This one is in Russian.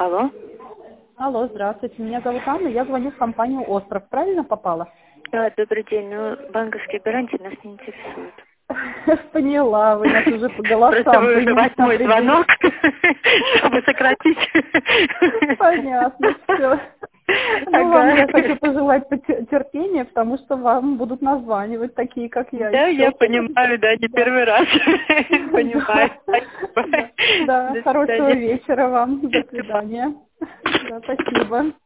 Алло. Алло, здравствуйте. Меня зовут Анна, я звоню в компанию «Остров». Правильно попала? Да, добрый день. Ну, банковские гарантии нас не интересуют. Поняла, вы нас уже по Просто голосам вы уже примерно 8-й определили. звонок, чтобы сократить. Понятно, все. Ну, вам Ага. я хочу пожелать терпения, потому что вам будут названивать такие, как я, Да, я еще. понимаю, да, не первый раз. Понимаю. Да, До хорошего свидания. вечера вам. До свидания. Да, спасибо.